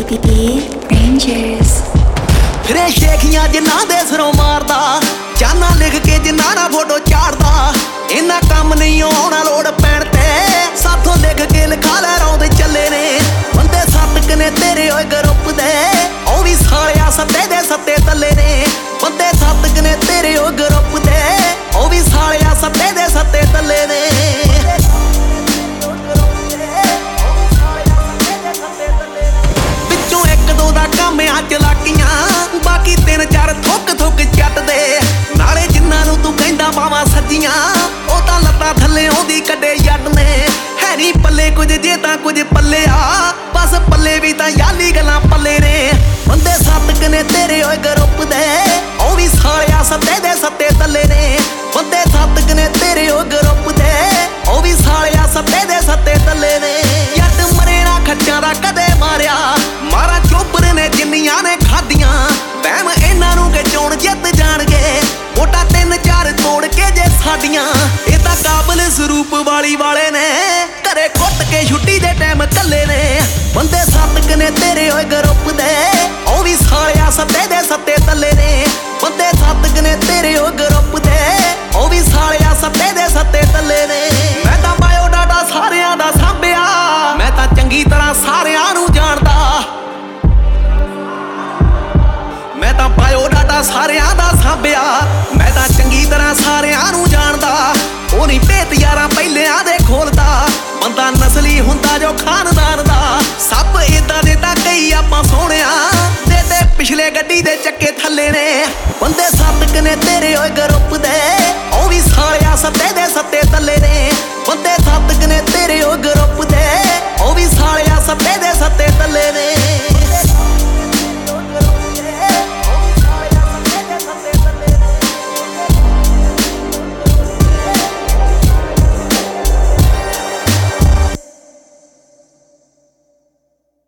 Rangers ਫਿਰੇ ਸ਼ੇਖੀਆਂ ਜਿਨ੍ਹਾਂ ਦੇ ਸਿਰੋਂ ਮਾਰਦਾ ਚਾਨਾ ਲਿਖ ਕੇ ਜਿਨ੍ਹਾਂ ਨਾਲ ਫੋਟੋ ਚਾੜਦਾ ਇਹਨਾਂ ਕੰਮ ਨਹੀਂ ਆਉਣਾ ਲੋੜ ਪੈਣ ਤੇ ਸਾਥੋਂ ਲਿਖ ਕੇ ਲਿਖਾ ਲੈ ਰੌਂਦ ਚੱਲੇ ਨੇ ਬੰਦੇ ਸੱਤ ਕਨੇ ਤੇਰੇ ਓਏ ਗਰੁੱਪ ਦੇ ਉਹ ਵੀ ਸਾਲਿਆ ਸੱਤੇ ਦੇ ਸੱਤੇ ਤੱਲੇ ਨੇ ਬੰਦੇ ਸੱਤ ਕਨੇ ਤੇਰੇ ਓਏ ਗਰੁੱਪ ਦੇ ਉਹ ਵੀ ਸਾਲਿਆ ਸੱਤੇ ਦੇ ਸੱਤੇ ਤੱਲੇ ਨੇ ਵਿੱਚੋਂ ਇੱਕ ਦੋ ਦਾ ਕੰਮ ਆ ਚਲਾਕੀਆਂ ਬਾਕੀ ਤਿੰਨ ਚਾਰ ਥੁੱਕ ਥੁੱਕ ਚੱਟਦੇ ਨਾਲੇ ਜਿੰਨਾਂ ਨੂੰ ਤੂੰ ਕਹਿੰਦਾ ਬਾਵਾਂ ਸੱਜੀਆਂ ਉਹ ਤਾਂ ਲੱਤਾਂ ਥੱਲੇ ਆਉਂਦੀ ਕੱਢੇ ਜੱਟ ਨੇ ਹੈ ਨੀ ਪੱਲੇ ਕੁਝ ਜੇ ਤਾਂ ਕੁਝ ਪੱਲੇ ਆ ਬਸ ਪੱਲੇ ਵੀ ਤਾਂ ਯਾਲੀ ਗੱਲਾਂ ਪੱਲੇ ਨੇ ਬੰਦੇ ਸੱਤ ਕਨੇ ਤੇਰੇ ਓਏ ਗਰੁੱਪ ਦੇ ਉਹ ਵੀ ਸਾਲਿਆ ਸੱਤੇ ਦੇ ਸੱਤੇ ਤੱਲੇ ਨੇ ਬੰਦੇ ਸੱਤ ਕਨੇ ਤੇਰੇ ਓਏ ਗਰੁੱਪ ਦੇ ਉਹ ਵੀ ਸਾਲਿਆ ਸੱਤੇ ਦੇ ਸੱਤੇ ਤੱਲੇ ਨੇ ਜੱਟ ਮਰੇ ਨਾ ਖੱਚਾਂ ਦਾ ਕਦੇ ਮਾਰਿਆ ਮਾਰਾ ਚੋਬਰ ਨੇ ਜਿੰਨੀਆਂ ਨੇ ਖਾਦੀਆਂ ਵਹਿਮ ਇਹਨਾਂ ਨੂੰ ਕਿ ਚੋਣ ਜਿੱਤ ਜਾਣਗੇ ਵੋਟਾਂ ਤਿੰਨ ਚਾਰ ਤੋੜ ਕੇ ਜੇ ਸਾਡੀਆਂ ਇਹ ਤਾਂ ਕਾਬਲ ਸਰੂਪ ਵਾਲੇ ਨੇ ਘਰੇ ਕੁੱਟ ਕੇ ਛੁੱਟੀ ਦੇ ਟਾਈਮ ਕੱਲੇ ਨੇ ਬੰਦੇ ਸੱਤ ਕਨੇ ਤੇਰੇ ਓਏ ਗਰੁੱਪ ਦੇ ਉਹ ਵੀ ਸਾਲਿਆ ਸੱਤੇ ਦੇ ਸੱਤੇ ਤੱਲੇ ਨੇ ਬੰਦੇ ਸੱਤ ਕਨੇ ਤੇਰੇ ਓਏ ਗਰੁੱਪ ਦੇ ਉਹ ਵੀ ਸਾਲਿਆ ਸੱਤੇ ਦੇ ਸੱਤੇ ਤੱਲੇ ਨੇ ਮੈਂ ਤਾਂ ਬਾਇਓ ਡਾਟਾ ਸਾਰਿਆਂ ਦਾ ਸਾਂਭਿਆ ਮੈਂ ਤਾਂ ਚੰਗੀ ਤਰ੍ਹਾਂ ਸਾਰਿਆਂ ਨੂੰ ਜਾਣਦਾ ਮੈਂ ਤਾਂ ਬਾਇਓ ਡਾਟਾ ਸਾਰਿਆਂ ਦਾ ਸਾਂਭਿਆ ਮੈਂ ਤਾਂ ਚੰਗੀ ਤਰ੍ਹਾਂ ਸਾਰਿਆਂ ਨੂੰ ਜਾਣਦਾ ਉਹ ਨਹੀਂ ਭੇਤ ਯਾਰਾਂ ਪਹਿਲਿਆਂ ਦੇ ਖੋਲਦਾ ਬੰਦਾ ਨਸਲੀ ਹੁੰਦਾ ਜੋ ਖਾਨਦਾਨ ਦਾ ਸਭ ਇਦਾਂ ਦੇ ਤਾਂ ਕਈ ਆਪਾਂ ਸੋਹਣਿਆ ਤੇ ਪਿਛਲੇ ਗੱਡੀ ਦੇ ਚੱਕੇ ਥੱਲੇ ਨੇ ਬੰਦੇ ਸੱਤ ਕਨੇ ਤੇਰੇ ਓਏ ਗਰੁੱਪ ਦੇ